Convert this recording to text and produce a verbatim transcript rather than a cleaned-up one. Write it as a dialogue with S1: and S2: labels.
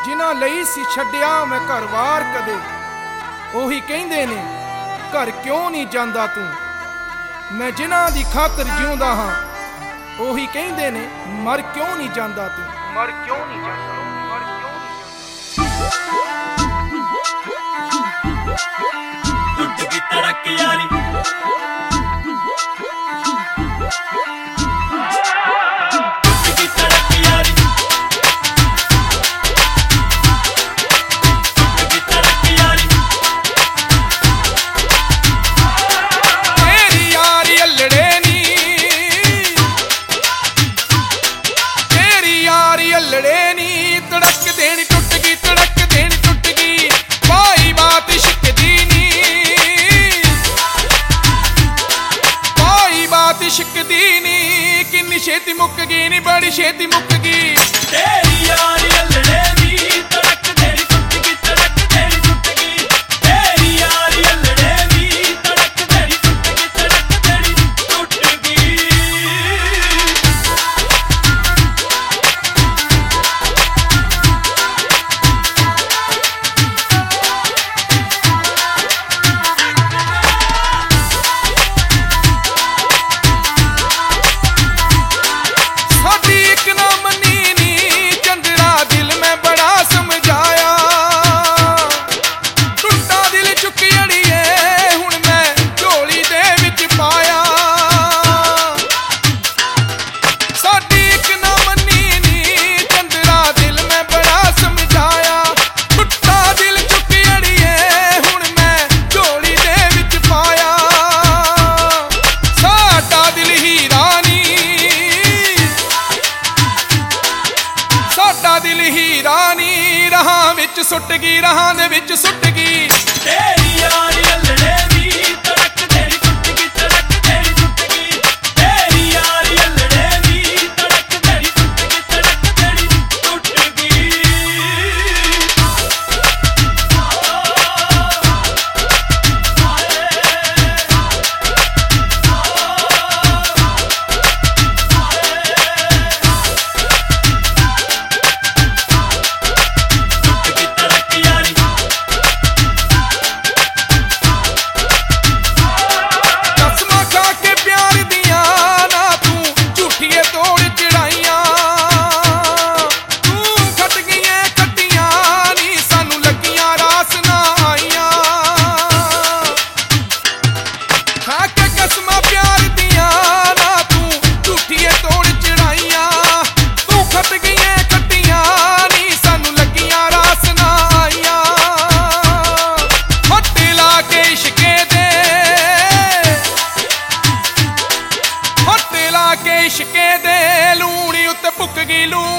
S1: जिन्हां लई सी छड्डिया मैं घर वार कदे, ओही कहिंदे ने घर क्यों नहीं जांदा तू। मैं जिन्हां दी खातर जिउंदा हां, ओही कहिंदे ने मर क्यों नहीं जांदा तू। मर क्यों नहीं जांदा, मर क्यों नहीं जांदा।
S2: टूट गई तड़क यारी,
S1: शिकदी नी किन्नी छेती मुक गई नी, बड़ी छेती मुक गई।
S2: तेरी यारी अल्लड़े दी तड़क तेरी टुट गई, तड़क तेरी टुट गई। तेरी यारी अल्लड़े दी तड़क तेरी टुट गई, तड़क तेरी टुट गई। दिल हीरा नी राहां विच सुट गई, राहां दे विच सुट गई। तेरी यारी अल्लड़े दी तड़क तेरी टुट गई, तड़क तेरी टुट गई। तेरी यारी अल्लड़े दी तड़क तेरी टुट गई, तड़क तेरी टुट गई। इश्के दे लूणी उत्ते भुक गई लूणी।